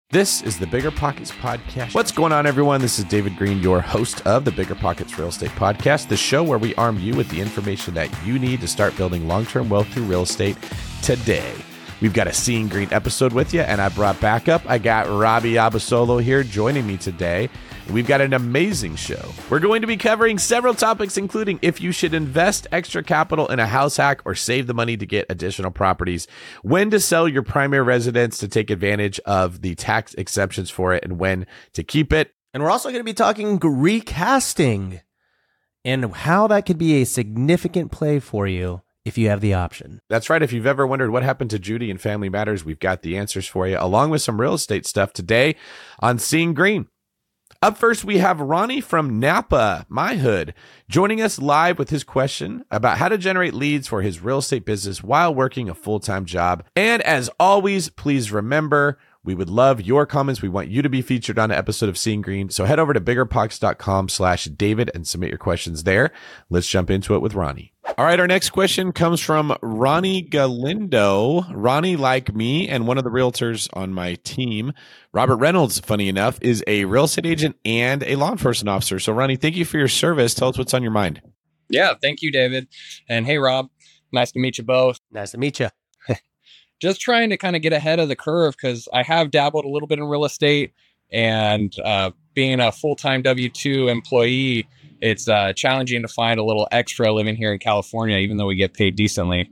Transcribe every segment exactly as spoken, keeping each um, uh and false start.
This is the Bigger Pockets Podcast. What's going on, everyone? This is David Green, your host of the Bigger Pockets Real Estate Podcast, the show where we arm you with the information that you need to start building long-term wealth through real estate today. We've got a Seeing Green episode with you, and I brought back up, I got Robbie Abasolo here joining me today. We've got an amazing show. We're going to be covering several topics, including if you should invest extra capital in a house hack or save the money to get additional properties, when to sell your primary residence to take advantage of the tax exceptions for it, and when to keep it. And we're also going to be talking recasting and how that could be a significant play for you if you have the option. That's right. If you've ever wondered what happened to Judy in Family Matters, we've got the answers for you, along with some real estate stuff today on Seeing Green. Up first, we have Ronnie from Napa, my hood, joining us live with his question about how to generate leads for his real estate business while working a full-time job. And as always, please remember, we would love your comments. We want you to be featured on an episode of Seeing Green. So head over to biggerpockets.com slash David and submit your questions there. Let's jump into it with Ronnie. All right, our next question comes from Ronnie Galindo. Ronnie, like me and one of the realtors on my team, Robert Reynolds, funny enough, is a real estate agent and a law enforcement officer. So Ronnie, thank you for your service. Tell us what's on your mind. Yeah, thank you, David. And hey, Rob, nice to meet you both. Nice to meet you. Just trying to kind of get ahead of the curve because I have dabbled a little bit in real estate, and uh, being a full-time W two employee, it's uh, challenging to find a little extra living here in California, even though we get paid decently.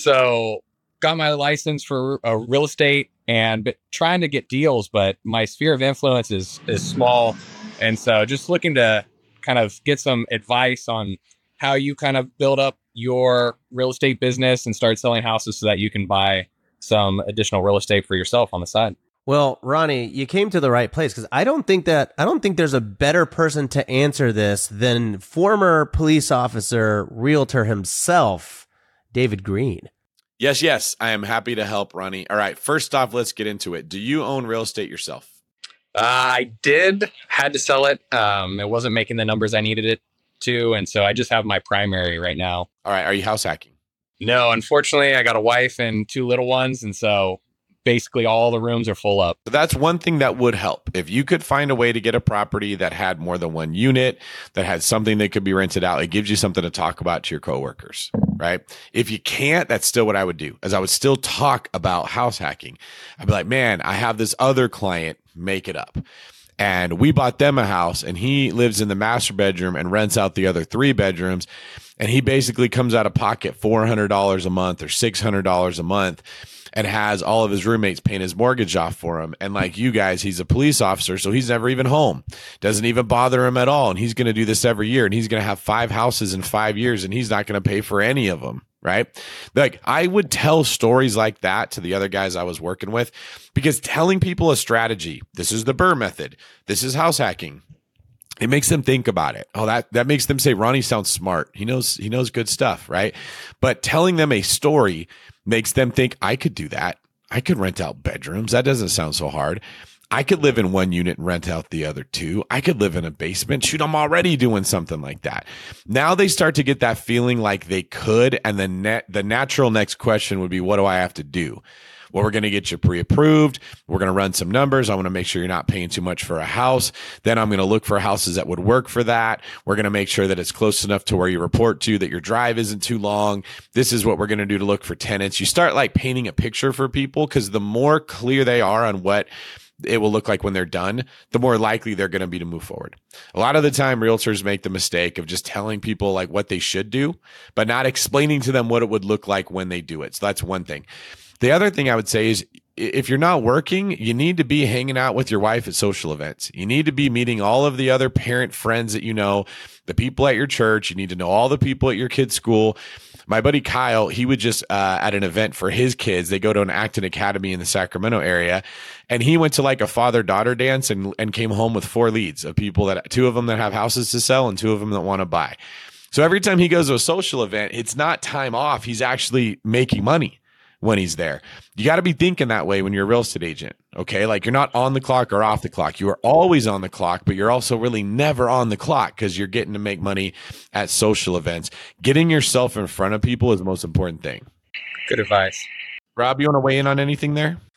So got my license for uh, real estate and b- trying to get deals, but my sphere of influence is, is small. And so just looking to kind of get some advice on how you kind of build up your real estate business and start selling houses so that you can buy some additional real estate for yourself on the side. Well, Ronnie, you came to the right place because I don't think that I don't think there's a better person to answer this than former police officer, realtor himself, David Green. Yes, yes, I am happy to help, Ronnie. All right, first off, let's get into it. Do you own real estate yourself? Uh, I did, had to sell it. Um, it wasn't making the numbers I needed it to, and so I just have my primary right now. All right, are you house hacking? No, unfortunately, I got a wife and two little ones, and so basically all the rooms are full up. So that's one thing that would help. If you could find a way to get a property that had more than one unit, that had something that could be rented out, it gives you something to talk about to your coworkers, right? If you can't, that's still what I would do, as I would still talk about house hacking. I'd be like, man, I have this other client, make it up. And we bought them a house, and he lives in the master bedroom and rents out the other three bedrooms. And he basically comes out of pocket four hundred dollars a month or six hundred dollars a month and has all of his roommates paying his mortgage off for him. And like you guys, he's a police officer, so he's never even home. Doesn't even bother him at all. And he's going to do this every year. And he's going to have five houses in five years, and he's not going to pay for any of them. Right? Like, I would tell stories like that to the other guys I was working with, because telling people a strategy, this is the Burr method, this is house hacking, it makes them think about it. Oh, that, that makes them say, Ronnie sounds smart. He knows, he knows good stuff. Right? But telling them a story makes them think, I could do that. I could rent out bedrooms. That doesn't sound so hard. I could live in one unit and rent out the other two. I could live in a basement. Shoot, I'm already doing something like that. Now they start to get that feeling like they could. And the net, the natural next question would be, what do I have to do? Well, we're going to get you pre-approved. We're going to run some numbers. I want to make sure you're not paying too much for a house. Then I'm going to look for houses that would work for that. We're going to make sure that it's close enough to where you report to, that your drive isn't too long. This is what we're going to do to look for tenants. You start like painting a picture for people, because the more clear they are on what it will look like when they're done, the more likely they're going to be to move forward. A lot of the time, realtors make the mistake of just telling people like what they should do, but not explaining to them what it would look like when they do it. So that's one thing. The other thing I would say is, if you're not working, you need to be hanging out with your wife at social events. You need to be meeting all of the other parent friends that you know, the people at your church. You need to know all the people at your kid's school. My buddy Kyle, he would just uh, at an event for his kids. They go to an acting academy in the Sacramento area, and he went to like a father-daughter dance and and came home with four leads of people, that two of them that have houses to sell and two of them that want to buy. So every time he goes to a social event, it's not time off. He's actually making money when he's there. You got to be thinking that way when you're a real estate agent. Okay. Like, you're not on the clock or off the clock. You are always on the clock, but you're also really never on the clock, because you're getting to make money at social events. Getting yourself in front of people is the most important thing. Good advice. Rob, you want to weigh in on anything there?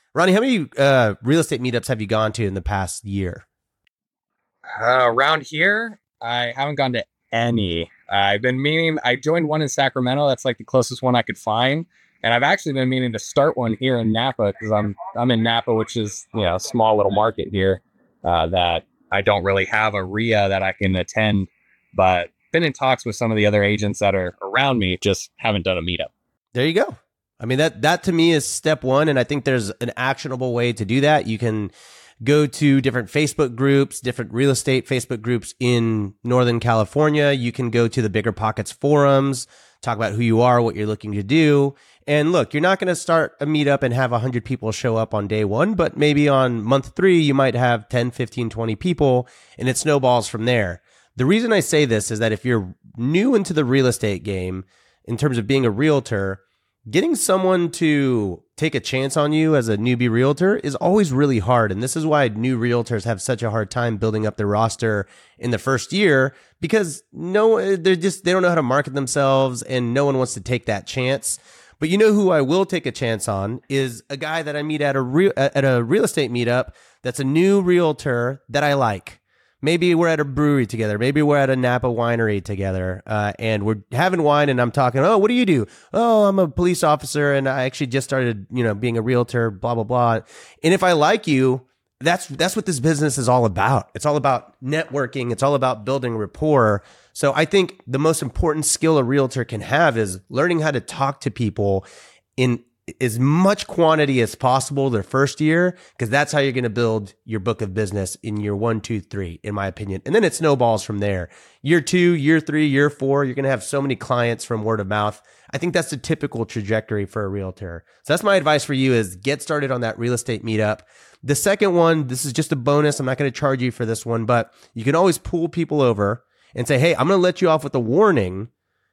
Ronnie, how many uh, real estate meetups have you gone to in the past year? Uh, around here, I haven't gone to any. Uh, I've been meaning, I joined one in Sacramento. That's like the closest one I could find. And I've actually been meaning to start one here in Napa because I'm I'm in Napa, which is, you know, a small little market here uh, that I don't really have a R I A that I can attend. But been in talks with some of the other agents that are around me, just haven't done a meetup. There you go. I mean, that that to me is step one. And I think there's an actionable way to do that. You can go to different Facebook groups, different real estate Facebook groups in Northern California. You can go to the Bigger Pockets forums, talk about who you are, what you're looking to do. And look, you're not going to start a meetup and have one hundred people show up on day one, but maybe on month three, you might have ten, fifteen, twenty people, and it snowballs from there. The reason I say this is that if you're new into the real estate game, in terms of being a realtor, getting someone to take a chance on you as a newbie realtor is always really hard. And this is why new realtors have such a hard time building up their roster in the first year, because no, they're just, they don't know how to market themselves and no one wants to take that chance. But you know who I will take a chance on is a guy that I meet at a real, at a real estate meetup that's a new realtor that I like. Maybe we're at a brewery together. Maybe we're at a Napa winery together, uh, and we're having wine. And I'm talking. Oh, what do you do? Oh, I'm a police officer, and I actually just started, you know, being a realtor. Blah blah blah. And if I like you, that's that's what this business is all about. It's all about networking. It's all about building rapport. So I think the most important skill a realtor can have is learning how to talk to people in as much quantity as possible their first year, because that's how you're going to build your book of business in year one, two, three, in my opinion. And then it snowballs from there. Year two, year three, year four, you're going to have so many clients from word of mouth. I think that's the typical trajectory for a realtor. So that's my advice for you is get started on that real estate meetup. The second one, this is just a bonus. I'm not going to charge you for this one, but you can always pull people over and say, hey, I'm going to let you off with a warning,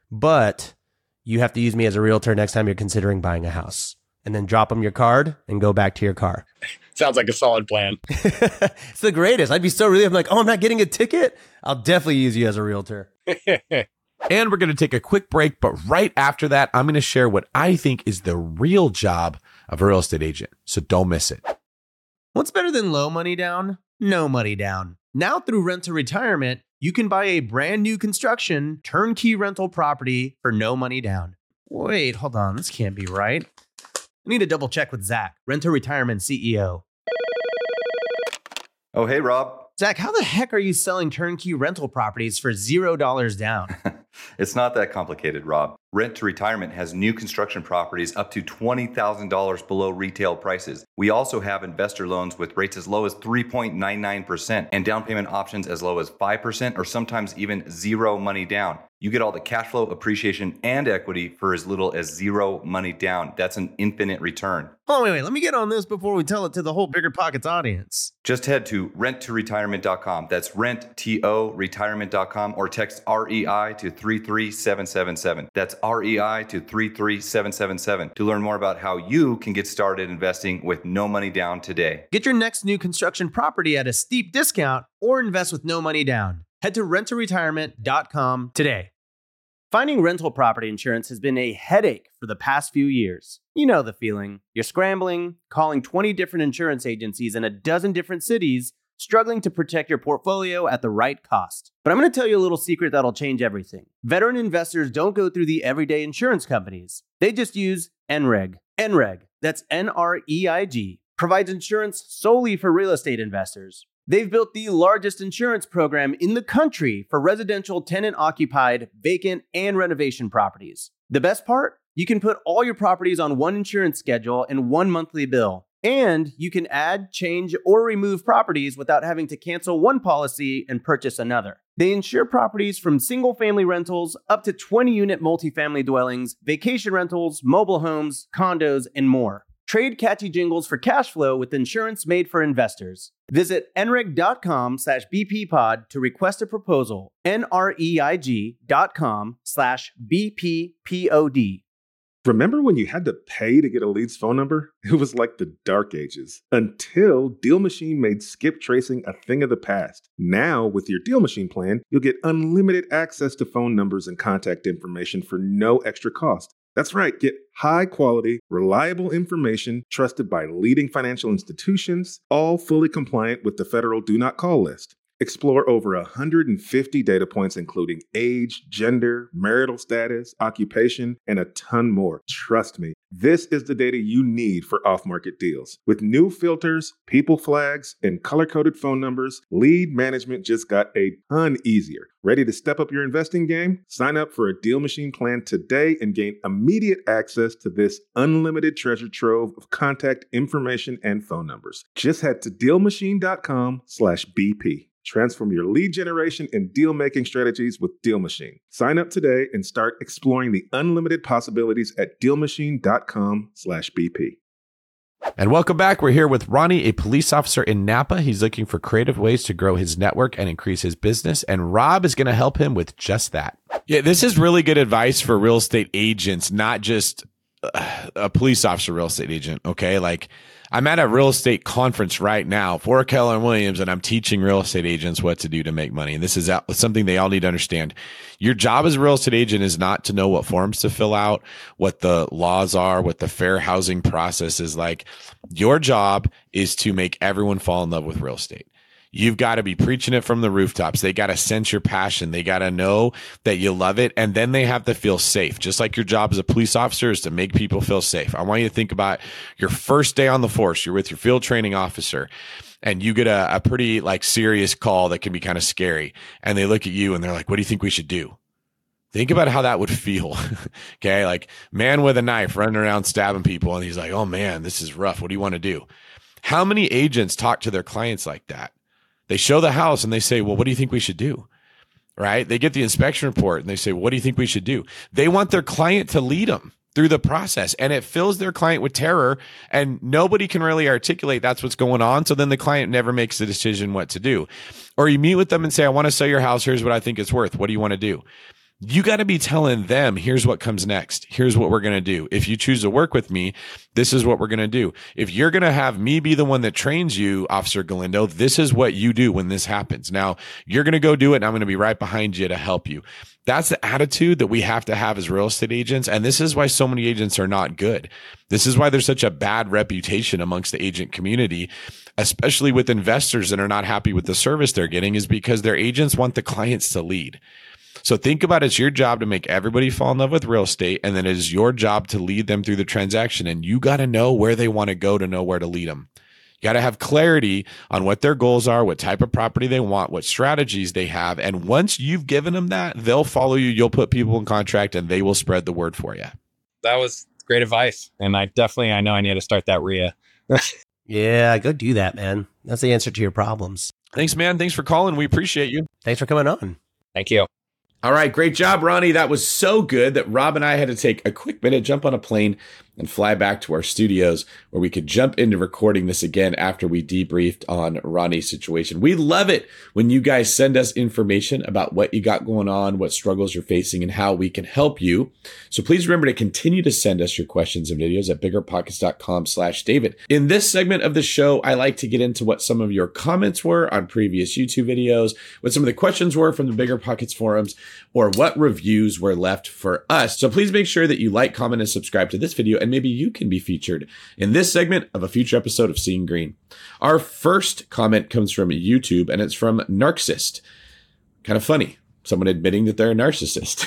but you have to use me as a realtor next time you're considering buying a house. And then drop them your card and go back to your car. Sounds like a solid plan. It's the greatest. I'd be so relieved. I'm like, oh, I'm not getting a ticket. I'll definitely use you as a realtor. And we're going to take a quick break. But right after that, I'm going to share what I think is the real job of a real estate agent. So don't miss it. What's better than low money down? No money down. Now through Rent to Retirement, you can buy a brand new construction turnkey rental property for no money down. Wait, hold on. This can't be right. I need to double check with Zach, Rent to Retirement C E O. Oh, hey, Rob. Zach, how the heck are you selling turnkey rental properties for zero dollars down? It's not that complicated, Rob. Rent to Retirement has new construction properties up to twenty thousand dollars below retail prices. We also have investor loans with rates as low as three point nine nine percent and down payment options as low as five percent or sometimes even zero money down. You get all the cash flow, appreciation, and equity for as little as zero money down. That's an infinite return. Oh, wait, wait. Let me get on this before we tell it to the whole Bigger Pockets audience. Just head to rent to retirement dot com. That's rent to retirement dot com or text R E I to three three seven seven seven. That's R E I to three three seven seven seven to learn more about how you can get started investing with no money down today. Get your next new construction property at a steep discount or invest with no money down. Head to rent to retirement dot com today. Finding rental property insurance has been a headache for the past few years. You know the feeling. You're scrambling, calling twenty different insurance agencies in a dozen different cities, struggling to protect your portfolio at the right cost. But I'm going to tell you a little secret that'll change everything. Veteran investors don't go through the everyday insurance companies. They just use N R E G. N R E G, that's N R E I G, provides insurance solely for real estate investors. They've built the largest insurance program in the country for residential tenant-occupied, vacant, and renovation properties. The best part? You can put all your properties on one insurance schedule and one monthly bill. And you can add, change, or remove properties without having to cancel one policy and purchase another. They insure properties from single-family rentals up to twenty-unit multifamily dwellings, vacation rentals, mobile homes, condos, and more. Trade catchy jingles for cash flow with insurance made for investors. Visit N R E G dot com slash B P pod to request a proposal. N R E I G dot com slash B P P O D. Remember when you had to pay to get a lead's phone number? It was like the dark ages. Until Deal Machine made skip tracing a thing of the past. Now, with your Deal Machine plan, you'll get unlimited access to phone numbers and contact information for no extra cost. That's right. Get high quality, reliable information trusted by leading financial institutions, all fully compliant with the federal Do Not Call list. Explore over one hundred fifty data points, including age, gender, marital status, occupation, and a ton more. Trust me, this is the data you need for off-market deals. With new filters, people flags, and color-coded phone numbers, lead management just got a ton easier. Ready to step up your investing game? Sign up for a Deal Machine plan today and gain immediate access to this unlimited treasure trove of contact information and phone numbers. Just head to DealMachine.com slash BP. Transform your lead generation and deal-making strategies with Deal Machine. Sign up today and start exploring the unlimited possibilities at DealMachine.com slash BP. And welcome back. We're here with Ronnie, a police officer in Napa. He's looking for creative ways to grow his network and increase his business. And Rob is going to help him with just that. Yeah, this is really good advice for real estate agents, not just uh, a police officer real estate agent. Okay. Like, I'm at a real estate conference right now for Keller Williams, and I'm teaching real estate agents what to do to make money. And this is something they all need to understand. Your job as a real estate agent is not to know what forms to fill out, what the laws are, what the fair housing process is like. Your job is to make everyone fall in love with real estate. You've got to be preaching it from the rooftops. They got to sense your passion. They got to know that you love it. And then they have to feel safe. Just like your job as a police officer is to make people feel safe. I want you to think about your first day on the force. You're with your field training officer and you get a, a pretty like serious call that can be kind of scary. And they look at you and they're like, what do you think we should do? Think about how that would feel. Okay. Like man with a knife running around stabbing people. And he's like, oh man, this is rough. What do you want to do? How many agents talk to their clients like that? They show the house and they say, well, what do you think we should do? Right? They get the inspection report and they say, what do you think we should do? They want their client to lead them through the process, and it fills their client with terror, and nobody can really articulate that's what's going on. So then the client never makes the decision what to do. Or you meet with them and say, I want to sell your house. Here's what I think it's worth. What do you want to do? You got to be telling them, here's what comes next. Here's what we're going to do. If you choose to work with me, this is what we're going to do. If you're going to have me be the one that trains you, Officer Galindo, this is what you do when this happens. Now, you're going to go do it, and I'm going to be right behind you to help you. That's the attitude that we have to have as real estate agents. And this is why so many agents are not good. This is why there's such a bad reputation amongst the agent community, especially with investors that are not happy with the service they're getting, is because their agents want the clients to lead. So think about it's your job to make everybody fall in love with real estate, and then it is your job to lead them through the transaction. And you got to know where they want to go to know where to lead them. You got to have clarity on what their goals are, what type of property they want, what strategies they have. And once you've given them that, they'll follow you. You'll put people in contract and they will spread the word for you. That was great advice. And I definitely, I know I need to start that R I A. Yeah, go do that, man. That's the answer to your problems. Thanks, man. Thanks for calling. We appreciate you. Thanks for coming on. Thank you. All right. Great job, Ronnie. That was so good that Rob and I had to take a quick minute, jump on a plane, and fly back to our studios where we could jump into recording this again after we debriefed on Ronnie's situation. We love it when you guys send us information about what you got going on, what struggles you're facing, and how we can help you. So please remember to continue to send us your questions and videos at biggerpockets.com slash David. In this segment of the show, I like to get into what some of your comments were on previous YouTube videos, what some of the questions were from the Bigger Pockets forums, or what reviews were left for us. So please make sure that you like, comment, and subscribe to this video, and maybe you can be featured in this segment of a future episode of Seeing Green. Our first comment comes from YouTube, and it's from Narcissist. Kind of funny. Someone admitting that they're a narcissist.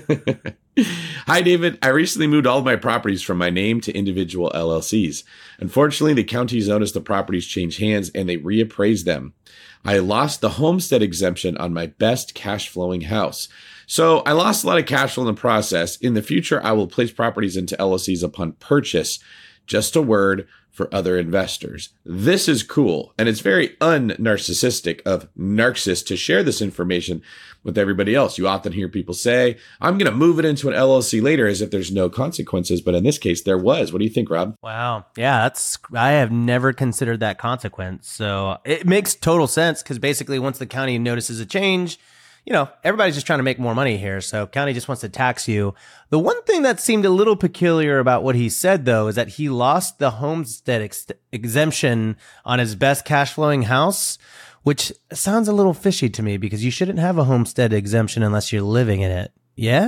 Hi, David. I recently moved all of my properties from my name to individual L L Cs. Unfortunately, the counties noticed the properties change hands and they reappraised them. I lost the homestead exemption on my best cash flowing house. So I lost a lot of cash flow in the process. In the future, I will place properties into L L Cs upon purchase. Just a word for other investors. This is cool. And it's very un-narcissistic of Narcissist to share this information with everybody else. You often hear people say, I'm going to move it into an L L C later as if there's no consequences. But in this case, there was. What do you think, Rob? Wow. Yeah, that's, I have never considered that consequence. So it makes total sense because basically once the county notices a change, you know, everybody's just trying to make more money here. So county just wants to tax you. The one thing that seemed a little peculiar about what he said, though, is that he lost the homestead ex- exemption on his best cash flowing house, which sounds a little fishy to me because you shouldn't have a homestead exemption unless you're living in it. Yeah?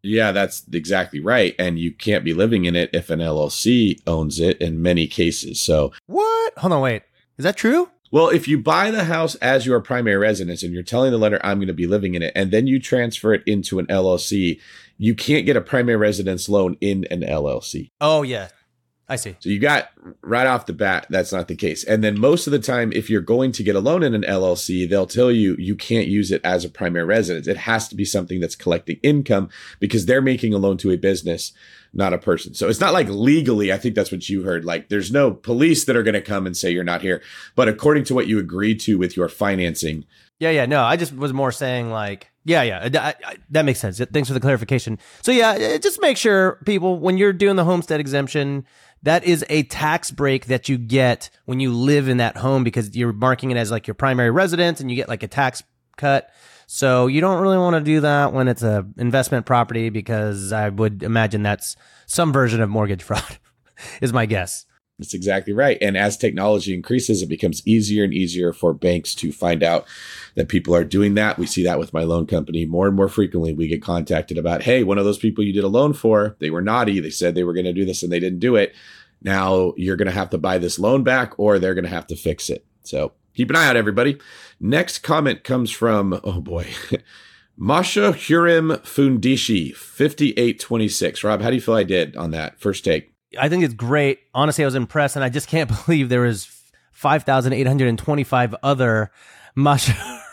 Yeah, that's exactly right. And you can't be living in it if an L L C owns it in many cases. So What? Hold on, wait. Is that true? well, if you buy the house as your primary residence and you're telling the lender, I'm going to be living in it, and then you transfer it into an L L C, you can't get a primary residence loan in an L L C. Oh, yeah. I see. So you got right off the bat, that's not the case. And then most of the time, if you're going to get a loan in an L L C, they'll tell you you can't use it as a primary residence. It has to be something that's collecting income because they're making a loan to a business, not a person. So it's not like legally, I think that's what you heard. Like there's no police that are going to come and say you're not here. But according to what you agreed to with your financing. Yeah, yeah. No, I just was more saying like, yeah, yeah. I, I, that makes sense. Thanks for the clarification. So yeah, just make sure people, when you're doing the homestead exemption, that is a tax break that you get when you live in that home because you're marking it as like your primary residence and you get like a tax cut. So you don't really want to do that when it's a investment property because I would imagine that's some version of mortgage fraud is my guess. That's exactly right. And as technology increases, it becomes easier and easier for banks to find out that people are doing that. We see that with my loan company more and more frequently. We get contacted about, hey, one of those people you did a loan for, they were naughty. They said they were going to do this and they didn't do it. Now you're going to have to buy this loan back or they're going to have to fix it. So keep an eye out, everybody. Next comment comes from, oh boy, Masha Hurim Fundishi, fifty-eight twenty-six. Rob, how do you feel I did on that first take? I think it's great. Honestly, I was impressed, and I just can't believe there was five thousand eight hundred twenty-five other Masha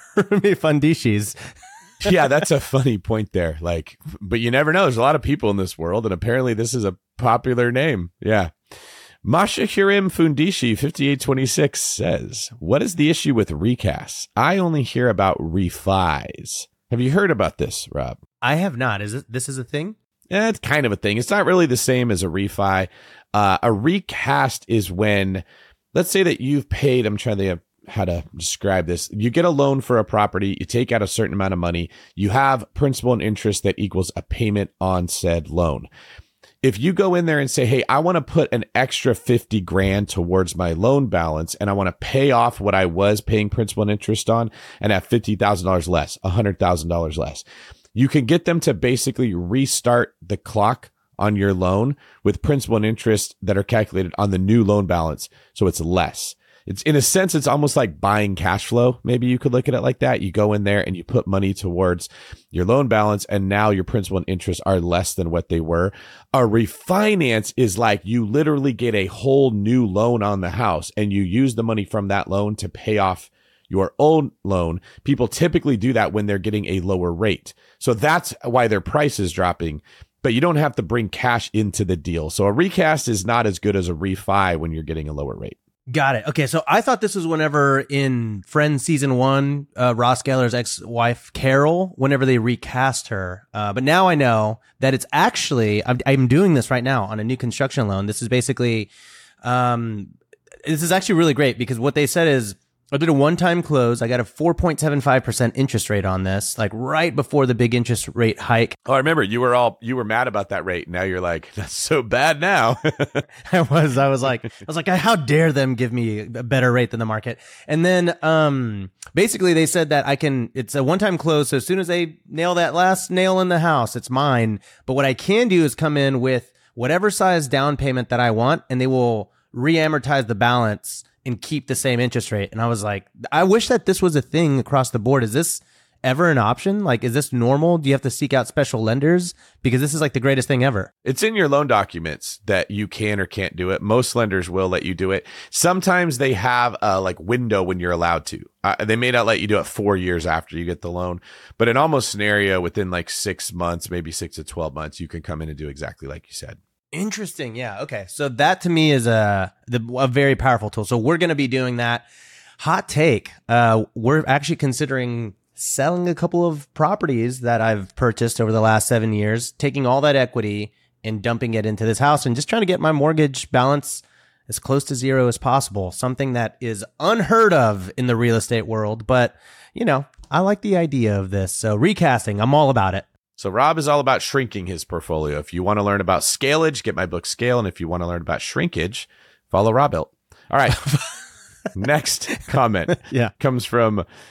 Fundishis. Yeah, that's a funny point there. Like, but you never know. There's a lot of people in this world, and apparently this is a popular name. Yeah. Masha Hurim Fundishi, fifty-eight twenty-six says, what is the issue with recasts? I only hear about refis. Have you heard about this, Rob? I have not. Is it, this is a thing? Yeah, it's kind of a thing. It's not really the same as a refi. Uh, a recast is when, let's say that you've paid, I'm trying to think of how to describe this. You get a loan for a property, you take out a certain amount of money, you have principal and interest that equals a payment on said loan. If you go in there and say, hey, I want to put an extra fifty grand towards my loan balance and I want to pay off what I was paying principal and interest on and have fifty thousand dollars less, one hundred thousand dollars less, you can get them to basically restart the clock on your loan with principal and interest that are calculated on the new loan balance. So it's less. It's in a sense, it's almost like buying cash flow. Maybe you could look at it like that. You go in there and you put money towards your loan balance and now your principal and interest are less than what they were. A refinance is like you literally get a whole new loan on the house and you use the money from that loan to pay off your own loan. People typically do that when they're getting a lower rate. So that's why their price is dropping, but you don't have to bring cash into the deal. So a recast is not as good as a refi when you're getting a lower rate. Got it. Okay, so I thought this was whenever in Friends season one, uh, Ross Geller's ex-wife Carol, whenever they recast her. Uh, but now I know that it's actually, I'm, I'm doing this right now on a new construction loan. This is basically, um, this is actually really great because what they said is, I did a one-time close. I got a four point seven five percent interest rate on this, like right before the big interest rate hike. Oh, I remember you were all, you were mad about that rate. Now you're like, that's so bad now. I was, I was like, I was like, how dare them give me a better rate than the market? And then, um, basically they said that I can, it's a one-time close. So as soon as they nail that last nail in the house, it's mine. But what I can do is come in with whatever size down payment that I want, and they will re-amortize the balance and keep the same interest rate. And I was like, I wish that this was a thing across the board. Is this ever an option? Like, is this normal? Do you have to seek out special lenders? Because this is like the greatest thing ever. It's in your loan documents that you can or can't do it. Most lenders will let you do it. Sometimes they have a like window when you're allowed to. Uh, they may not let you do it four years after you get the loan, but in almost scenario within like six months, maybe six to twelve months, you can come in and do exactly like you said. Interesting. Yeah. Okay. So that to me is a the, a very powerful tool. So we're going to be doing that. Hot take. Uh, we're actually considering selling a couple of properties that I've purchased over the last seven years, taking all that equity and dumping it into this house and just trying to get my mortgage balance as close to zero as possible. Something that is unheard of in the real estate world. But, you know, I like the idea of this. So recasting, I'm all about it. So Rob is all about shrinking his portfolio. If you want to learn about scalage, get my book Scale. And if you want to learn about shrinkage, follow Rob Hilt. All right. Next comment yeah. comes from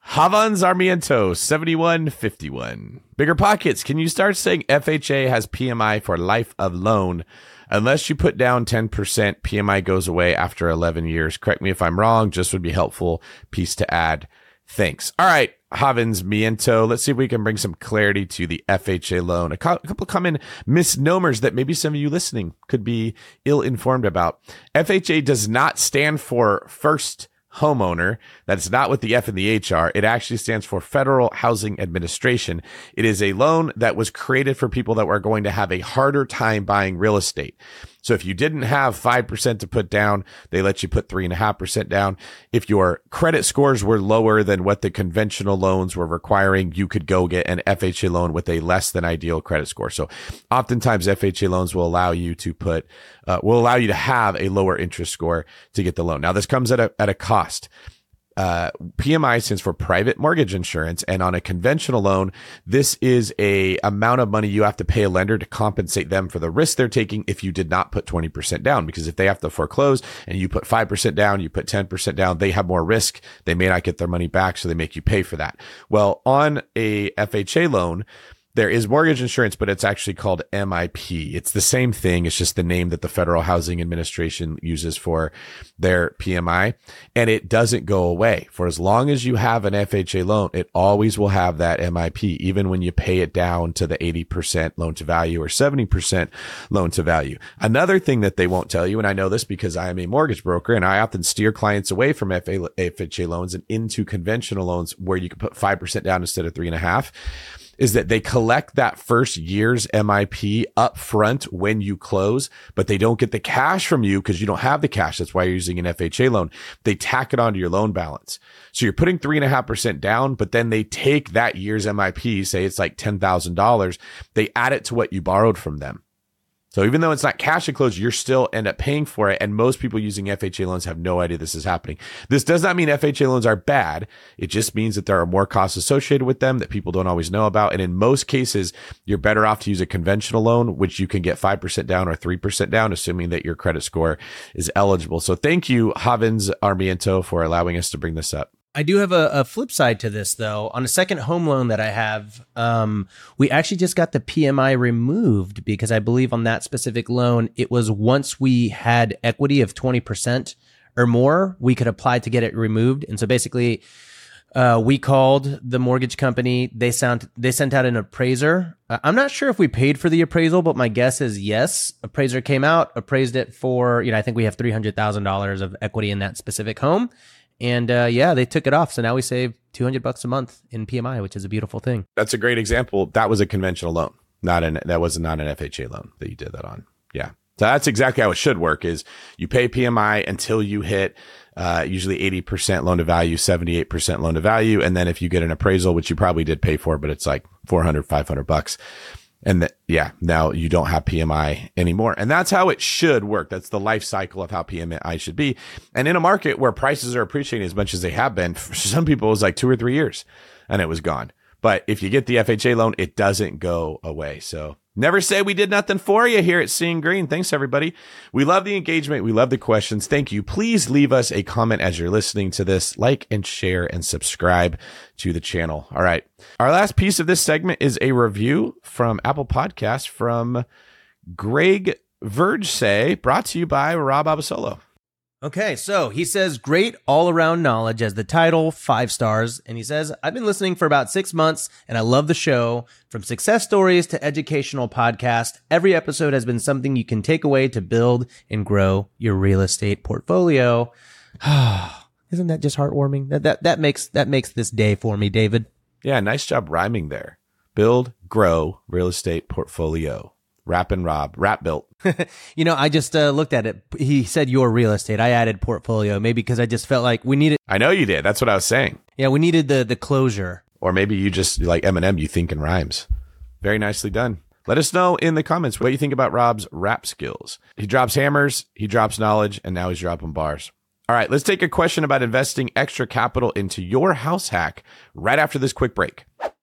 Havans Armiento, seventy-one fifty-one. Bigger Pockets, can you start saying F H A has P M I for life of loan? Unless you put down ten percent, P M I goes away after eleven years. Correct me if I'm wrong. Just would be helpful piece to add. Thanks. All right, Havans Miento. Let's see if we can bring some clarity to the F H A loan. A, co- a couple common misnomers that maybe some of you listening could be ill-informed about. F H A does not stand for First Homeowner. That's not what the F and the H are. It actually stands for Federal Housing Administration. It is a loan that was created for people that were going to have a harder time buying real estate. So if you didn't have five percent to put down, they let you put three point five percent down. If your credit scores were lower than what the conventional loans were requiring, you could go get an F H A loan with a less than ideal credit score. So oftentimes F H A loans will allow you to put, uh, will allow you to have a lower interest score to get the loan. Now this comes at a, at a cost. Uh, P M I stands for private mortgage insurance. And on a conventional loan, this is a amount of money you have to pay a lender to compensate them for the risk they're taking if you did not put twenty percent down. Because if they have to foreclose and you put five percent down, you put ten percent down, they have more risk. They may not get their money back. So they make you pay for that. Well, on a F H A loan, there is mortgage insurance, but it's actually called M I P. It's the same thing. It's just the name that the Federal Housing Administration uses for their P M I. And it doesn't go away. For as long as you have an F H A loan, it always will have that M I P, even when you pay it down to the eighty percent loan to value or seventy percent loan to value. Another thing that they won't tell you, and I know this because I am a mortgage broker and I often steer clients away from F H A loans and into conventional loans where you can put five percent down instead of three and a half, is that they collect that first year's M I P up front when you close, but they don't get the cash from you because you don't have the cash. That's why you're using an F H A loan. They tack it onto your loan balance. So you're putting three and a half percent down, but then they take that year's M I P, say it's like ten thousand dollars. They add it to what you borrowed from them. So even though it's not cash at close, you're still end up paying for it. And most people using F H A loans have no idea this is happening. This does not mean F H A loans are bad. It just means that there are more costs associated with them that people don't always know about. And in most cases, you're better off to use a conventional loan, which you can get five percent down or three percent down, assuming that your credit score is eligible. So thank you, Havans Armiento, for allowing us to bring this up. I do have a, a flip side to this, though. On a second home loan that I have, um, we actually just got the P M I removed because I believe on that specific loan, it was once we had equity of twenty percent or more, we could apply to get it removed. And so basically, uh, we called the mortgage company. They sound, they sent out an appraiser. Uh, I'm not sure if we paid for the appraisal, but my guess is yes. Appraiser came out, appraised it for, you know, I think we have three hundred thousand dollars of equity in that specific home. And uh, yeah, they took it off. So now we save two hundred bucks a month in P M I, which is a beautiful thing. That's a great example. That was a conventional loan, not an, that was not an F H A loan that you did that on. Yeah. So that's exactly how it should work is you pay P M I until you hit uh, usually eighty percent loan to value, seventy-eight percent loan to value. And then if you get an appraisal, which you probably did pay for, but it's like four hundred, five hundred bucks. And that, yeah, now you don't have P M I anymore. And that's how it should work. That's the life cycle of how P M I should be. And in a market where prices are appreciating as much as they have been, for some people it was like two or three years and it was gone. But if you get the F H A loan, it doesn't go away. So never say we did nothing for you here at Seeing Green. Thanks, everybody. We love the engagement. We love the questions. Thank you. Please leave us a comment as you're listening to this. Like and share and subscribe to the channel. All right. Our last piece of this segment is a review from Apple Podcasts from Greg Verge, brought to you by Rob Abasolo. Okay, so he says, great all-around knowledge as the title, five stars. And he says, I've been listening for about six months and I love the show. From success stories to educational podcast, every episode has been something you can take away to build and grow your real estate portfolio. Isn't that just heartwarming? That, that, that makes, that makes this day for me, David. Yeah, nice job rhyming there. Build, grow, real estate portfolio. Rap and Rob, Rap built. You know, I just uh, looked at it. He said your real estate. I added portfolio, maybe because I just felt like we needed. I know you did. That's what I was saying. Yeah, we needed the the closure. Or maybe you just, like Eminem, you think in rhymes. Very nicely done. Let us know in the comments what you think about Rob's rap skills. He drops hammers, he drops knowledge, and now he's dropping bars. All right, let's take a question about investing extra capital into your house hack right after this quick break.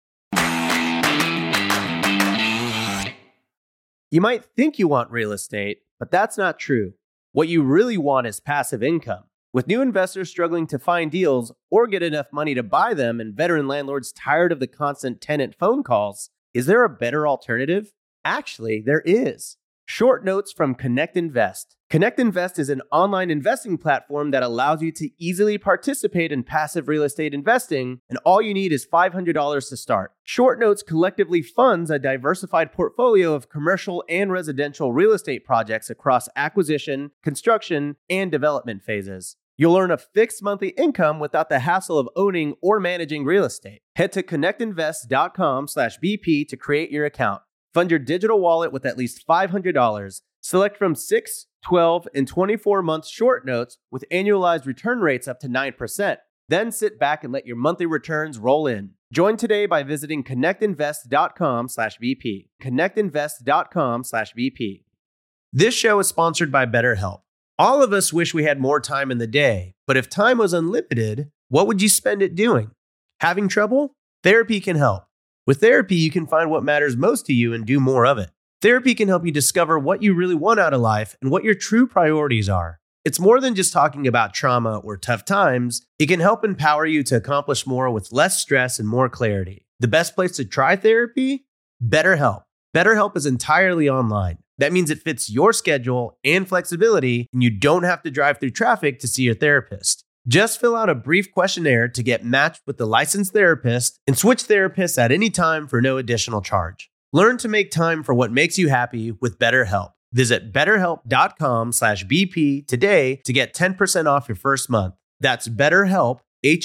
You might think you want real estate, but that's not true. What you really want is passive income. With new investors struggling to find deals or get enough money to buy them and veteran landlords tired of the constant tenant phone calls, is there a better alternative? Actually, there is. Short notes from Connect Invest. Connect Invest is an online investing platform that allows you to easily participate in passive real estate investing, and all you need is five hundred dollars to start. Short Notes collectively funds a diversified portfolio of commercial and residential real estate projects across acquisition, construction, and development phases. You'll earn a fixed monthly income without the hassle of owning or managing real estate. Head to connectinvest.com slash BP to create your account. Fund your digital wallet with at least five hundred dollars. Select from six, twelve, and twenty-four month short notes with annualized return rates up to nine percent. Then sit back and let your monthly returns roll in. Join today by visiting connectinvest.com slash BP. connectinvest.com slash BP. This show is sponsored by BetterHelp. All of us wish we had more time in the day, but if time was unlimited, what would you spend it doing? Having trouble? Therapy can help. With therapy, you can find what matters most to you and do more of it. Therapy can help you discover what you really want out of life and what your true priorities are. It's more than just talking about trauma or tough times. It can help empower you to accomplish more with less stress and more clarity. The best place to try therapy? BetterHelp. BetterHelp is entirely online. That means it fits your schedule and flexibility, and you don't have to drive through traffic to see your therapist. Just fill out a brief questionnaire to get matched with the licensed therapist and switch therapists at any time for no additional charge. Learn to make time for what makes you happy with BetterHelp. Visit betterhelp.com slash BP today to get ten percent off your first month. That's BetterHelp,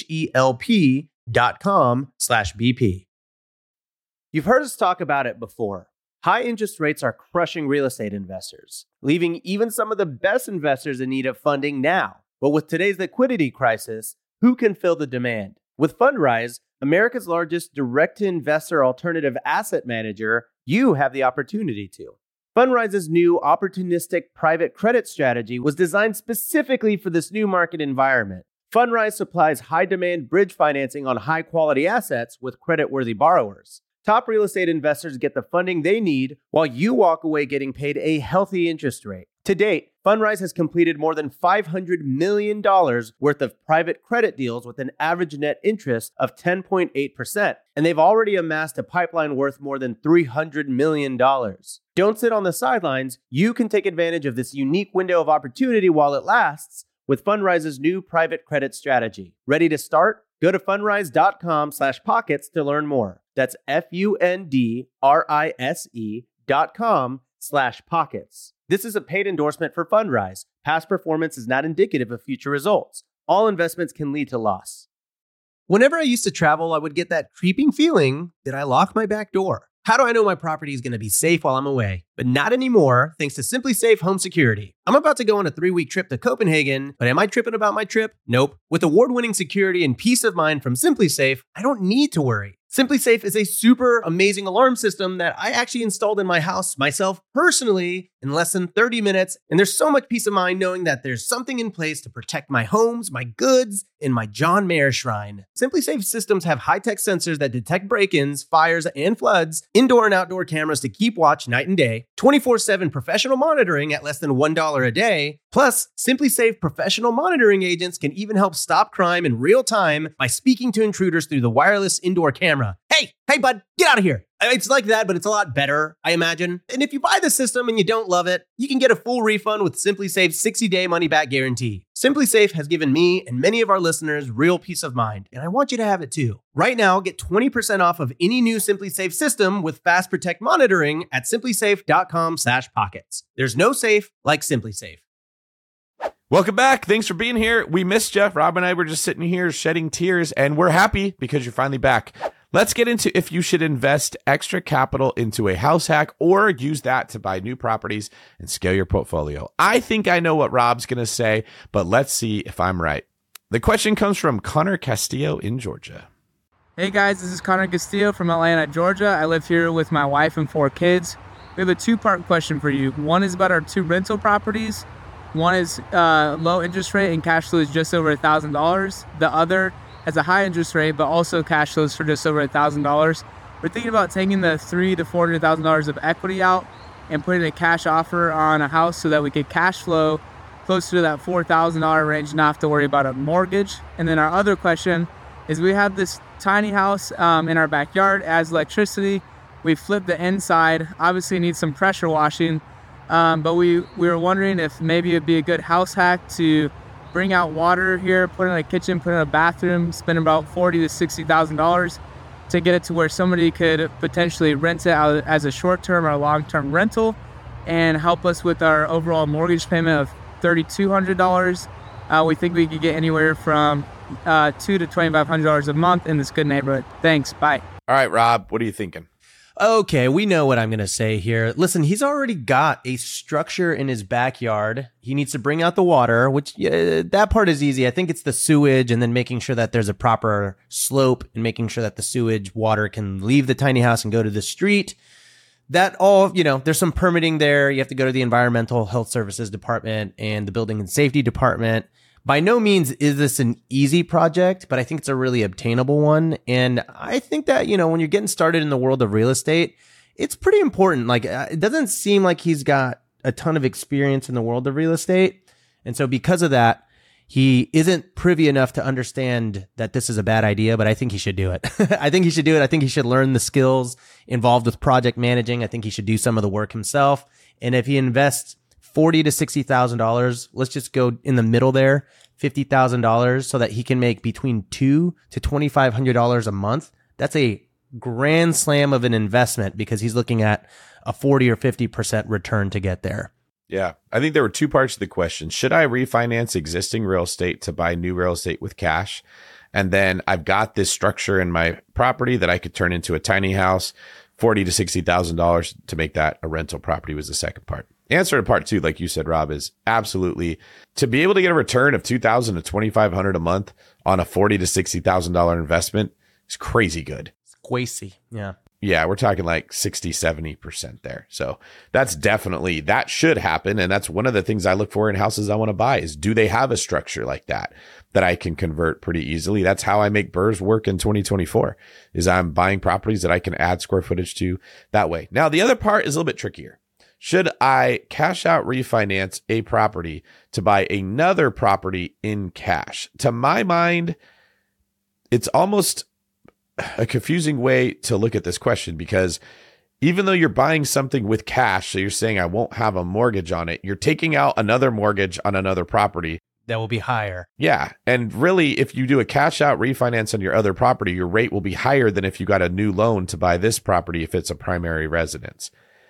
H-E-L-P dot com slash BP. You've heard us talk about it before. High interest rates are crushing real estate investors, leaving even some of the best investors in need of funding now. But with today's liquidity crisis, who can fill the demand? With Fundrise, America's largest direct-to-investor alternative asset manager, you have the opportunity to. Fundrise's new opportunistic private credit strategy was designed specifically for this new market environment. Fundrise supplies high-demand bridge financing on high-quality assets with credit-worthy borrowers. Top real estate investors get the funding they need while you walk away getting paid a healthy interest rate. To date, Fundrise has completed more than five hundred million dollars worth of private credit deals with an average net interest of ten point eight percent, and they've already amassed a pipeline worth more than three hundred million dollars. Don't sit on the sidelines. You can take advantage of this unique window of opportunity while it lasts with Fundrise's new private credit strategy. Ready to start? Go to fundrise.com slash pockets to learn more. That's F-U-N-D-R-I-S-E dot com slash pockets. This is a paid endorsement for Fundrise. Past performance is not indicative of future results. All investments can lead to loss. Whenever I used to travel, I would get that creeping feeling that I locked my back door. How do I know my property is going to be safe while I'm away? But not anymore, thanks to SimpliSafe Home Security. I'm about to go on a three-week trip to Copenhagen, but am I tripping about my trip? Nope. With award-winning security and peace of mind from SimpliSafe, I don't need to worry. SimpliSafe is a super amazing alarm system that I actually installed in my house myself personally in less than thirty minutes. And there's so much peace of mind knowing that there's something in place to protect my homes, my goods, and my John Mayer shrine. SimpliSafe systems have high-tech sensors that detect break-ins, fires, and floods, indoor and outdoor cameras to keep watch night and day, twenty-four seven professional monitoring at less than one dollar a day. Plus, SimpliSafe professional monitoring agents can even help stop crime in real time by speaking to intruders through the wireless indoor camera. Hey, hey, bud, get out of here. It's like that, but it's a lot better, I imagine. And if you buy the system and you don't love it, you can get a full refund with SimpliSafe's sixty day money-back guarantee. SimpliSafe has given me and many of our listeners real peace of mind, and I want you to have it too. Right now, get twenty percent off of any new SimpliSafe system with Fast Protect monitoring at simplisafe.com slash pockets. There's no safe like SimpliSafe. Welcome back. Thanks for being here. We missed you. Rob and I were just sitting here shedding tears, and we're happy because you're finally back. Let's get into if you should invest extra capital into a house hack or use that to buy new properties and scale your portfolio. I think I know what Rob's going to say, but let's see if I'm right. The question comes from Connor Castillo in Georgia. Hey guys, this is Connor Castillo from Atlanta, Georgia. I live here with my wife and four kids. We have a two-part question for you. One is about our two rental properties. One is uh, low interest rate and cash flow is just over one thousand dollars. The other has a high interest rate, but also cash flows for just over one thousand dollars. We're thinking about taking the three to four hundred thousand dollars of equity out and putting a cash offer on a house so that we could cash flow closer to that four thousand dollars range, not have to worry about a mortgage. And then our other question is we have this tiny house um, in our backyard, as electricity. We flipped the inside, obviously needs some pressure washing, um, but we, we were wondering if maybe it'd be a good house hack to bring out water here, put it in a kitchen, put it in a bathroom, spend about forty thousand to sixty thousand dollars to get it to where somebody could potentially rent it out as a short-term or long-term rental and help us with our overall mortgage payment of three thousand two hundred dollars. Uh, we think we could get anywhere from uh, two thousand to twenty-five hundred dollars a month in this good neighborhood. Thanks. Bye. All right, Rob, what are you thinking? Okay, we know what I'm going to say here. Listen, he's already got a structure in his backyard. He needs to bring out the water, which uh, that part is easy. I think it's the sewage and then making sure that there's a proper slope and making sure that the sewage water can leave the tiny house and go to the street. That all, you know, there's some permitting there. You have to go to the Environmental Health Services Department and the Building and Safety Department. By no means is this an easy project, but I think it's a really obtainable one. And I think that, you know, when you're getting started in the world of real estate, it's pretty important. Like, it doesn't seem like he's got a ton of experience in the world of real estate. And so because of that, he isn't privy enough to understand that this is a bad idea, but I think he should do it. I think he should do it. I think he should learn the skills involved with project managing. I think he should do some of the work himself. And if he invests forty thousand to sixty thousand dollars, let's just go in the middle there, fifty thousand dollars, so that he can make between two thousand to twenty-five hundred dollars a month. That's a grand slam of an investment because he's looking at a forty or fifty percent return to get there. Yeah, I think there were two parts to the question. Should I refinance existing real estate to buy new real estate with cash? And then I've got this structure in my property that I could turn into a tiny house. forty thousand to sixty thousand dollars to make that a rental property was the second part. The answer to part two, like you said, Rob, is absolutely to be able to get a return of two thousand dollars to twenty-five hundred dollars a month on a forty thousand to sixty thousand dollars investment is crazy good. It's crazy. Yeah. Yeah, we're talking like sixty, seventy percent there. So that's definitely, that should happen. And that's one of the things I look for in houses I want to buy is, do they have a structure like that that I can convert pretty easily? That's how I make B R R R S work in twenty twenty-four, is I'm buying properties that I can add square footage to that way. Now, the other part is a little bit trickier. Should I cash out refinance a property to buy another property in cash? To my mind, it's almost a confusing way to look at this question, because even though you're buying something with cash, so you're saying I won't have a mortgage on it, you're taking out another mortgage on another property that will be higher. Yeah. And really, if you do a cash out refinance on your other property, your rate will be higher than if you got a new loan to buy this property if it's a primary residence.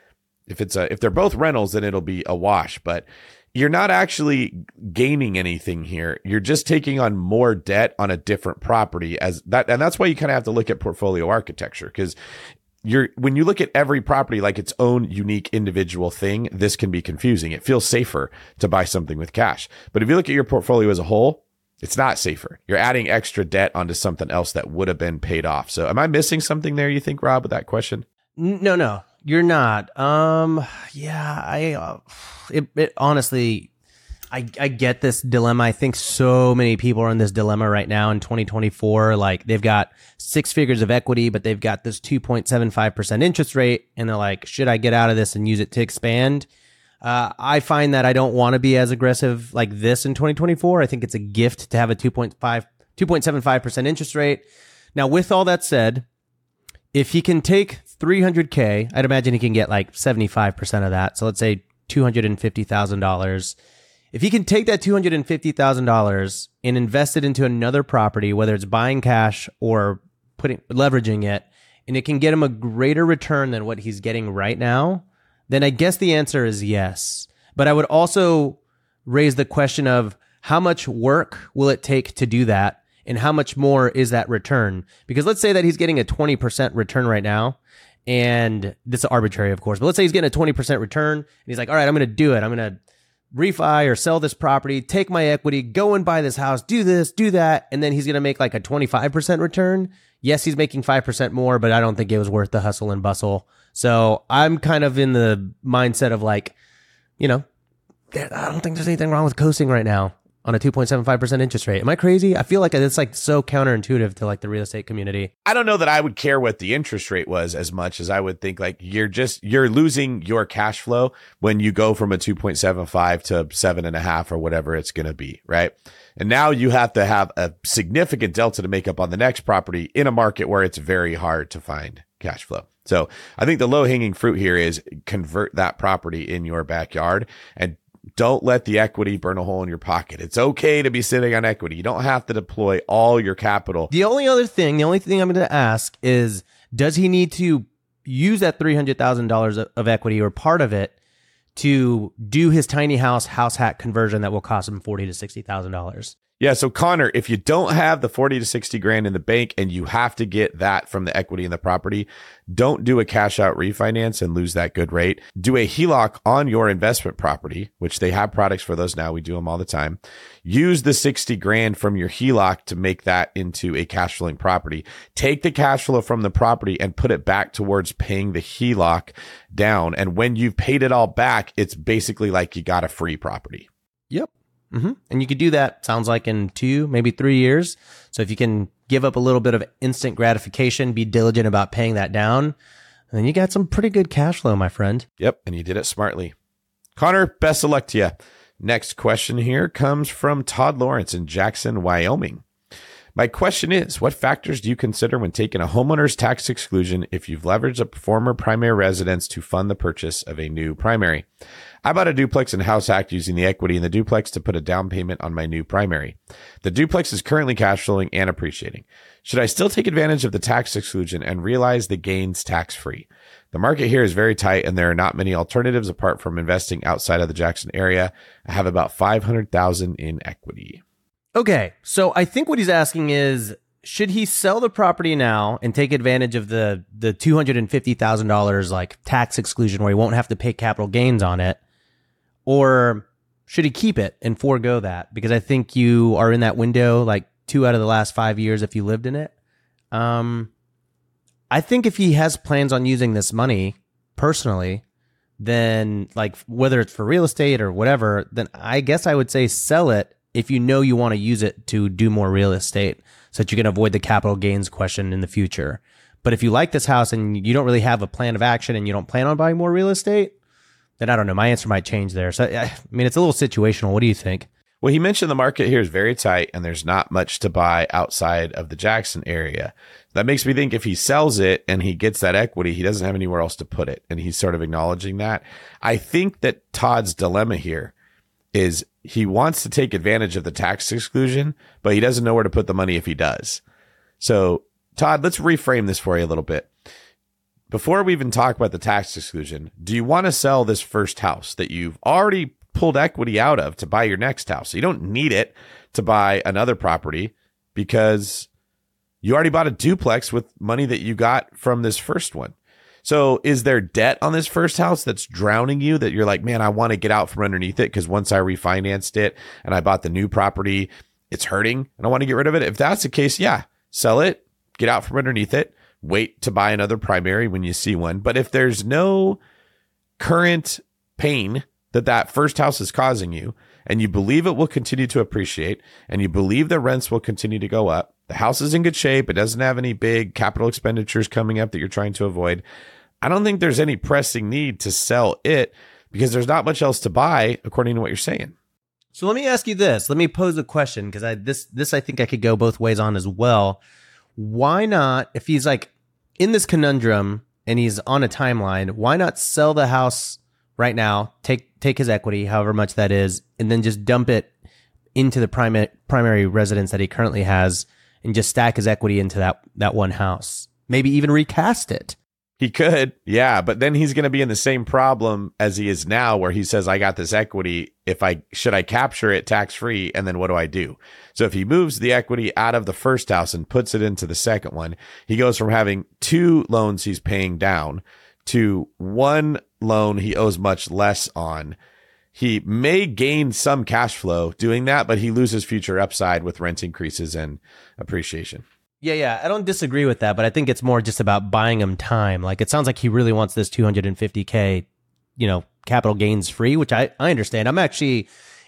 If it's a if they're both rentals, then it'll be a wash, but you're not actually gaining anything here. You're just taking on more debt on a different property as that. And that's why you kind of have to look at portfolio architecture, because you're, when you look at every property like its own unique individual thing, this can be confusing. It feels safer to buy something with cash. But if you look at your portfolio as a whole, it's not safer. You're adding extra debt onto something else that would have been paid off. So am I missing something there, you think, Rob, with that question? No, no. You're not. Um, yeah, I, uh, it, it honestly, I, I get this dilemma. I think so many people are in this dilemma right now in twenty twenty-four. Like, they've got six figures of equity, but they've got this two point seven five percent interest rate. And they're like, should I get out of this and use it to expand? Uh, I find that I don't want to be as aggressive like this in twenty twenty-four. I think it's a gift to have a two point five, two point seven five percent interest rate. Now, with all that said, if he can take three hundred K, I'd imagine he can get like seventy-five percent of that. So let's say two hundred fifty thousand dollars. If he can take that two hundred fifty thousand dollars and invest it into another property, whether it's buying cash or putting leveraging it, and it can get him a greater return than what he's getting right now, then I guess the answer is yes. But I would also raise the question of how much work will it take to do that? And how much more is that return? Because let's say that he's getting a twenty percent return right now. And this is arbitrary, of course, but let's say he's getting a twenty percent return. And he's like, all right, I'm going to do it. I'm going to refi or sell this property, take my equity, go and buy this house, do this, do that. And then he's going to make like a twenty-five percent return. Yes, he's making five percent more, but I don't think it was worth the hustle and bustle. So I'm kind of in the mindset of like, you know, I don't think there's anything wrong with coasting right now. on a two point seven five percent interest rate. Am I crazy? I feel like it's like so counterintuitive to like the real estate community. I don't know that I would care what the interest rate was as much as I would think like you're just, you're losing your cash flow when you go from a two point seven five to seven and a half or whatever it's going to be. Right. And now you have to have a significant delta to make up on the next property in a market where it's very hard to find cash flow. So I think the low hanging fruit here is convert that property in your backyard and don't let the equity burn a hole in your pocket. It's okay to be sitting on equity. You don't have to deploy all your capital. The only other thing, the only thing I'm going to ask is, does he need to use that three hundred thousand dollars of equity or part of it to do his tiny house house hack conversion that will cost him forty thousand to sixty thousand dollars? Yeah. So Connor, if you don't have the forty to sixty grand in the bank and you have to get that from the equity in the property, don't do a cash out refinance and lose that good rate. Do a H E L O C on your investment property, which they have products for those now. We do them all the time. Use the sixty grand from your H E L O C to make that into a cash flowing property. Take the cash flow from the property and put it back towards paying the H E L O C down. And when you've paid it all back, it's basically like you got a free property. Yep. Mm-hmm. And you could do that, sounds like, in two, maybe three years. So if you can give up a little bit of instant gratification, be diligent about paying that down, then you got some pretty good cash flow, my friend. Yep. And you did it smartly. Connor, best of luck to you. Next question here comes from Todd Lawrence in Jackson, Wyoming. My question is, what factors do you consider when taking a homeowner's tax exclusion if you've leveraged a former primary residence to fund the purchase of a new primary? I bought a duplex and house hacked using the equity in the duplex to put a down payment on my new primary. The duplex is currently cash flowing and appreciating. Should I still take advantage of the tax exclusion and realize the gains tax free? The market here is very tight and there are not many alternatives apart from investing outside of the Jackson area. I have about five hundred thousand dollars in equity. Okay, so I think what he's asking is, should he sell the property now and take advantage of the the two hundred fifty thousand dollars like tax exclusion where he won't have to pay capital gains on it? Or should he keep it and forego that? Because I think you are in that window like two out of the last five years if you lived in it. Um, I think if he has plans on using this money personally, then like whether it's for real estate or whatever, then I guess I would say sell it if you know you want to use it to do more real estate so that you can avoid the capital gains question in the future. But if you like this house and you don't really have a plan of action and you don't plan on buying more real estate, then I don't know. My answer might change there. So, I mean, it's a little situational. What do you think? Well, he mentioned the market here is very tight and there's not much to buy outside of the Jackson area. That makes me think if he sells it and he gets that equity, he doesn't have anywhere else to put it. And he's sort of acknowledging that. I think that Todd's dilemma here is he wants to take advantage of the tax exclusion, but he doesn't know where to put the money if he does. So, Todd, let's reframe this for you a little bit. Before we even talk about the tax exclusion, do you want to sell this first house that you've already pulled equity out of to buy your next house? So you don't need it to buy another property because you already bought a duplex with money that you got from this first one. So is there debt on this first house that's drowning you that you're like, man, I want to get out from underneath it because once I refinanced it and I bought the new property, it's hurting and I want to get rid of it? If that's the case, yeah, sell it, get out from underneath it, wait to buy another primary when you see one. But if there's no current pain that that first house is causing you and you believe it will continue to appreciate and you believe the rents will continue to go up, the house is in good shape, it doesn't have any big capital expenditures coming up that you're trying to avoid, I don't think there's any pressing need to sell it because there's not much else to buy according to what you're saying. So let me ask you this. Let me pose a question because I this this I think I could go both ways on as well. Why not, if he's like in this conundrum and he's on a timeline, why not sell the house right now, take take his equity, however much that is, and then just dump it into the primary primary residence that he currently has and just stack his equity into that that one house? Maybe even recast it. He could, yeah, but then he's going to be in the same problem as he is now where he says, I got this equity. If I should I capture it tax free? And then what do I do? So if he moves the equity out of the first house and puts it into the second one, he goes from having two loans he's paying down to one loan he owes much less on. He may gain some cash flow doing that, but he loses future upside with rent increases and appreciation. Yeah, yeah, I don't disagree with that, but I think it's more just about buying him time. Like, it sounds like he really wants this two hundred fifty K, you know, capital gains free, which I, I understand. I'm actually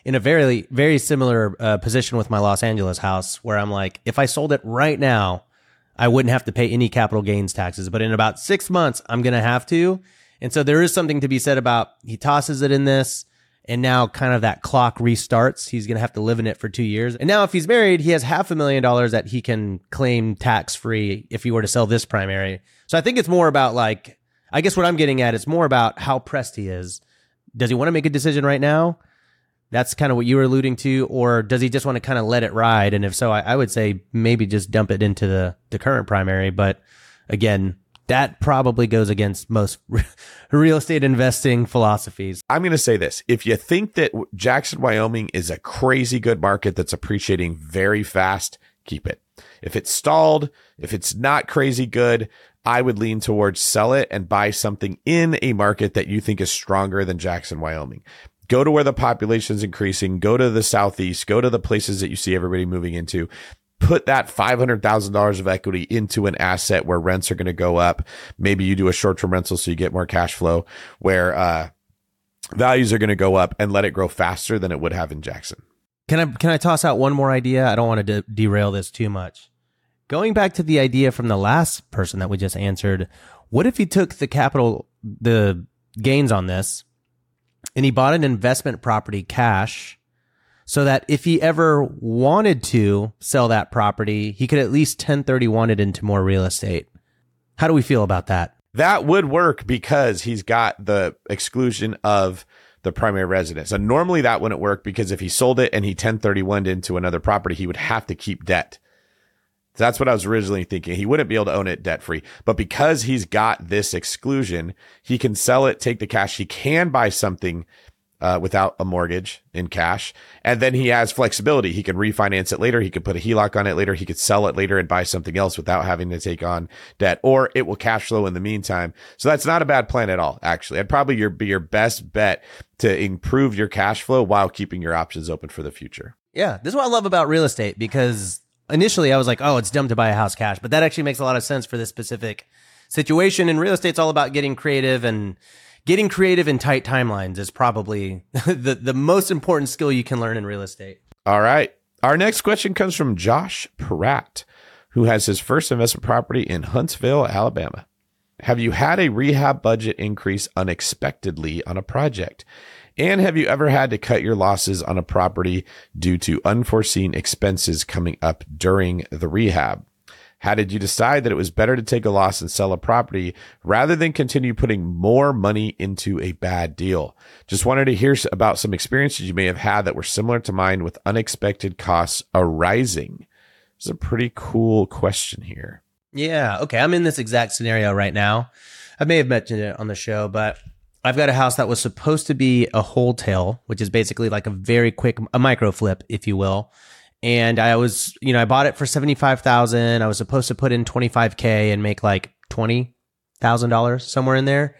in a very, very similar uh, position with my Los Angeles house where I'm like, if I sold it right now, I wouldn't have to pay any capital gains taxes. But in about six months, I'm going to have to. And so there is something to be said about he tosses it in this. And now kind of that clock restarts. He's going to have to live in it for two years. And now if he's married, he has half a million dollars that he can claim tax free if he were to sell this primary. So I think it's more about like, I guess what I'm getting at, it's more about how pressed he is. Does he want to make a decision right now? That's kind of what you were alluding to. Or does he just want to kind of let it ride? And if so, I, I would say maybe just dump it into the, the current primary. But again, that probably goes against most real estate investing philosophies. I'm going to say this. If you think that Jackson, Wyoming is a crazy good market that's appreciating very fast, keep it. If it's stalled, if it's not crazy good, I would lean towards sell it and buy something in a market that you think is stronger than Jackson, Wyoming. Go to where the population is increasing. Go to the Southeast. Go to the places that you see everybody moving into. Put that five hundred thousand dollars of equity into an asset where rents are going to go up. Maybe you do a short-term rental so you get more cash flow, where uh, values are going to go up, and let it grow faster than it would have in Jackson. Can I can I toss out one more idea? I don't want to de- derail this too much. Going back to the idea from the last person that we just answered, what if he took the capital, the gains on this, and he bought an investment property cash, so that if he ever wanted to sell that property, he could at least ten thirty-one it into more real estate? How do we feel about that? That would work because he's got the exclusion of the primary residence. And normally that wouldn't work because if he sold it and he ten thirty-one into another property, he would have to keep debt. That's what I was originally thinking. He wouldn't be able to own it debt free. But because he's got this exclusion, he can sell it, take the cash. He can buy something Uh, without a mortgage in cash. And then he has flexibility. He can refinance it later. He could put a H E L O C on it later. He could sell it later and buy something else without having to take on debt, or it will cash flow in the meantime. So that's not a bad plan at all. Actually, it'd probably your, be your best bet to improve your cash flow while keeping your options open for the future. Yeah. This is what I love about real estate, because initially I was like, oh, it's dumb to buy a house cash, but that actually makes a lot of sense for this specific situation. And real estate's all about getting creative, and Getting creative in tight timelines is probably the, the most important skill you can learn in real estate. All right. Our next question comes from Josh Pratt, who has his first investment property in Huntsville, Alabama. Have you had a rehab budget increase unexpectedly on a project? And have you ever had to cut your losses on a property due to unforeseen expenses coming up during the rehab? How did you decide that it was better to take a loss and sell a property rather than continue putting more money into a bad deal? Just wanted to hear about some experiences you may have had that were similar to mine with unexpected costs arising. It's a pretty cool question here. Yeah. Okay. I'm in this exact scenario right now. I may have mentioned it on the show, but I've got a house that was supposed to be a wholesale, which is basically like a very quick, a micro flip, if you will. And I was, you know, I bought it for seventy-five thousand dollars. I was supposed to put in twenty-five K and make like twenty thousand dollars somewhere in there.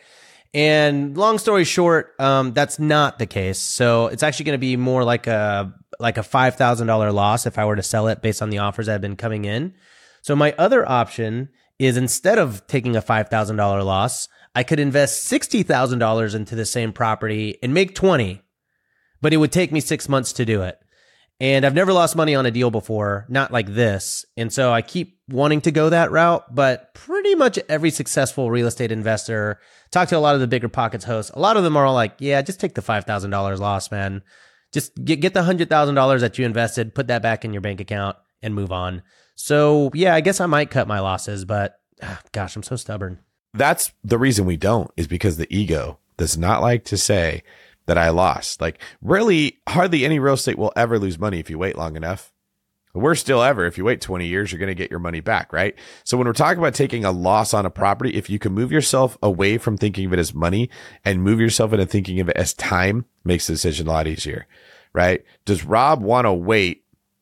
And long story short, um, that's not the case. So it's actually going to be more like a, like a five thousand dollars loss if I were to sell it based on the offers that have been coming in. So my other option is, instead of taking a five thousand dollars loss, I could invest sixty thousand dollars into the same property and make twenty, but it would take me six months to do it. And I've never lost money on a deal before, not like this. And so I keep wanting to go that route, but pretty much every successful real estate investor, talk to a lot of the Bigger Pockets hosts, a lot of them are all like, yeah, just take the five thousand dollars loss, man. Just get, get the one hundred thousand dollars that you invested, put that back in your bank account and move on. So yeah, I guess I might cut my losses, but ah, gosh, I'm so stubborn. That's the reason we don't, is because the ego does not like to say that I lost. Like, really, hardly any real estate will ever lose money if you wait long enough. Worst still ever, if you wait twenty years, you're going to get your money back, right? So when we're talking about taking a loss on a property, if you can move yourself away from thinking of it as money and move yourself into thinking of it as time, makes the decision a lot easier, right? Does Rob want to wait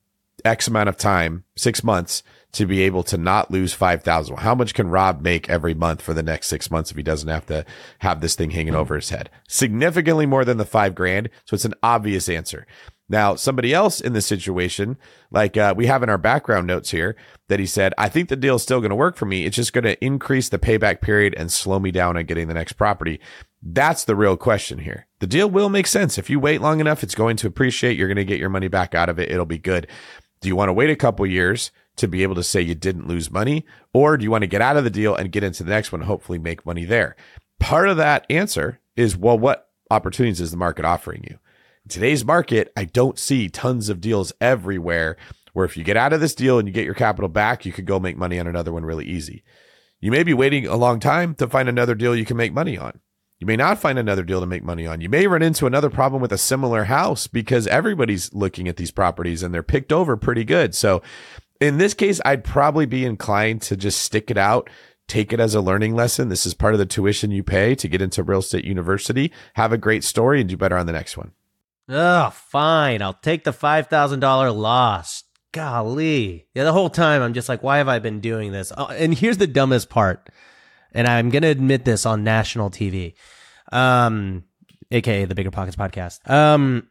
X amount of time, six months, to be able to not lose five thousand dollars? How much can Rob make every month for the next six months if he doesn't have to have this thing hanging over his head? Significantly more than the five grand. So it's an obvious answer. Now, somebody else in this situation, like uh, we have in our background notes here, that he said, I think the deal is still going to work for me. It's just going to increase the payback period and slow me down on getting the next property. That's the real question here. the deal will make sense. If you wait long enough, it's going to appreciate. You're going to get your money back out of it. It'll be good. Do you want to wait a couple years to be able to say you didn't lose money? Or do you want to get out of the deal and get into the next one, hopefully make money there? Part of that answer is, well, what opportunities is the market offering you? In today's market, I don't see tons of deals everywhere where if you get out of this deal and you get your capital back, you could go make money on another one really easy. You may be waiting a long time to find another deal you can make money on. You may not find another deal to make money on. You may run into another problem with a similar house because everybody's looking at these properties and they're picked over pretty good. So in this case, I'd probably be inclined to just stick it out, take it as a learning lesson. This is part of the tuition you pay to get into real estate university. Have a great story and do better on the next one. Oh, fine. I'll take the five thousand dollars loss. Golly. Yeah, the whole time I'm just like, why have I been doing this? Oh, and here's the dumbest part. And I'm going to admit this on national T V, um, A K A the Bigger Pockets podcast. Um,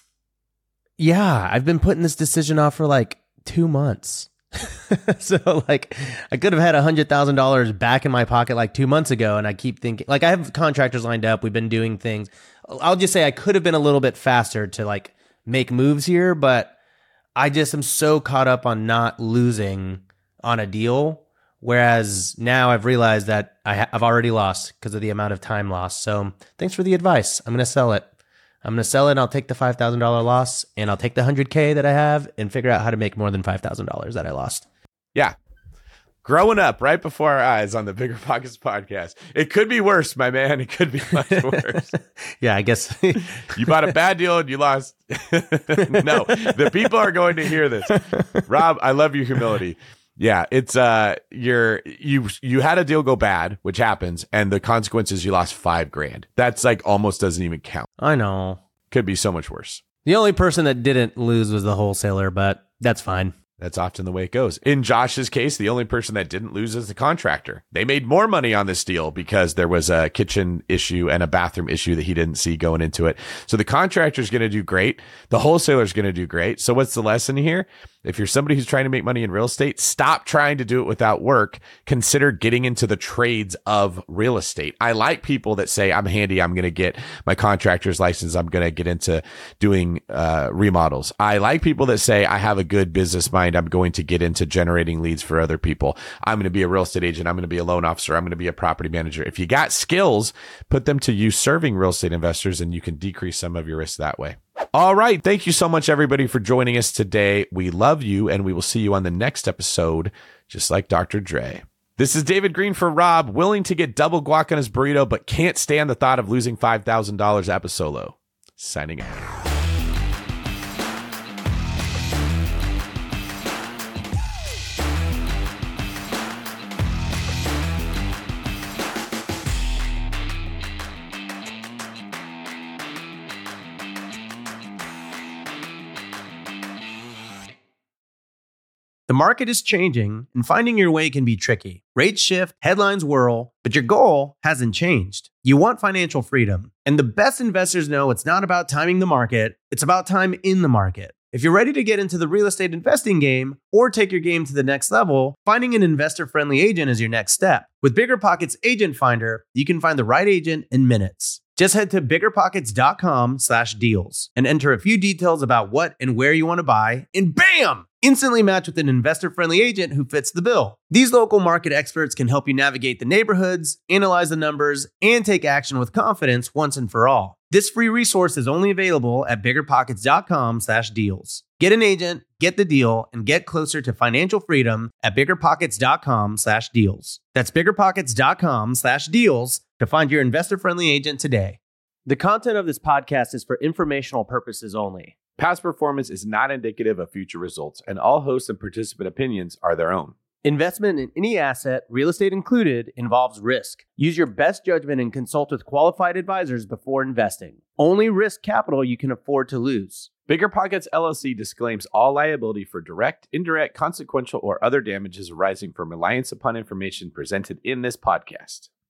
yeah, I've been putting this decision off for like two months. So like I could have had one hundred thousand dollars back in my pocket like two months ago. And I keep thinking, like I have contractors lined up. We've been doing things. I'll just say I could have been a little bit faster to like make moves here, but I just am so caught up on not losing on a deal. Whereas now I've realized that I ha- I've already lost because of the amount of time lost. So thanks for the advice. I'm going to sell it. I'm going to sell it and I'll take the five thousand dollars loss and I'll take the one hundred K that I have and figure out how to make more than five thousand dollars that I lost. Yeah. Growing up right before our eyes on the Bigger Pockets podcast. It could be worse, my man. It could be much worse. Yeah, I guess. You bought a bad deal and you lost. No, the people are going to hear this. Rob, I love your humility. Yeah, it's uh, you're you you had a deal go bad, which happens, and the consequence is you lost five grand. That's like almost doesn't even count. I know. Could be so much worse. The only person that didn't lose was the wholesaler, but that's fine. That's often the way it goes. In Josh's case, the only person that didn't lose is the contractor. They made more money on this deal because there was a kitchen issue and a bathroom issue that he didn't see going into it. So the contractor's going to do great. The wholesaler's going to do great. So what's the lesson here? If you're somebody who's trying to make money in real estate, stop trying to do it without work. Consider getting into the trades of real estate. I like people that say, I'm handy. I'm going to get my contractor's license. I'm going to get into doing uh, remodels. I like people that say, I have a good business mind. I'm going to get into generating leads for other people. I'm going to be a real estate agent. I'm going to be a loan officer. I'm going to be a property manager. If you got skills, put them to use serving real estate investors and you can decrease some of your risk that way. All right. Thank you so much, everybody, for joining us today. We love you, and we will see you on the next episode, just like Doctor Dre. This is David Green for Rob, willing to get double guac on his burrito, but can't stand the thought of losing five thousand dollars at Solo. Signing out. The market is changing, and finding your way can be tricky. Rates shift, headlines whirl, but your goal hasn't changed. You want financial freedom, and the best investors know it's not about timing the market, it's about time in the market. If you're ready to get into the real estate investing game or take your game to the next level, finding an investor-friendly agent is your next step. With BiggerPockets Agent Finder, you can find the right agent in minutes. Just head to biggerpockets.com slash deals and enter a few details about what and where you want to buy, and bam! Instantly match with an investor-friendly agent who fits the bill. These local market experts can help you navigate the neighborhoods, analyze the numbers, and take action with confidence once and for all. This free resource is only available at biggerpockets.com slash deals. Get an agent, get the deal, and get closer to financial freedom at biggerpockets.com slash deals. That's biggerpockets.com slash deals to find your investor-friendly agent today. The content of this podcast is for informational purposes only. Past performance is not indicative of future results, and all host and participant opinions are their own. Investment in any asset, real estate included, involves risk. Use your best judgment and consult with qualified advisors before investing. Only risk capital you can afford to lose. Bigger Pockets L L C disclaims all liability for direct, indirect, consequential, or other damages arising from reliance upon information presented in this podcast.